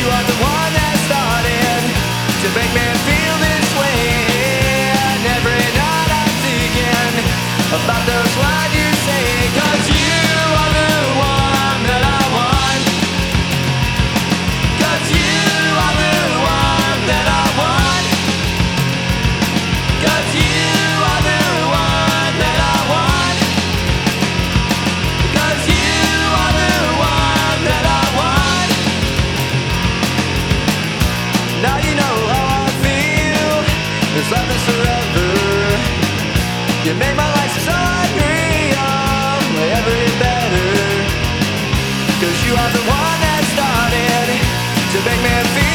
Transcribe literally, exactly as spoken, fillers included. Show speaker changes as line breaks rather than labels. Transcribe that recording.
are the one that started to make me feel this way. And every night I'm thinking about those lines you say. 'Cause you are the one that I want. 'Cause you are the one that I want. 'Cause you are the one that I want. 'Cause you are the one that I want. Now you know how I feel. This love is forever. You made my life so unreal, every better. 'Cause you are the one that started to make me feel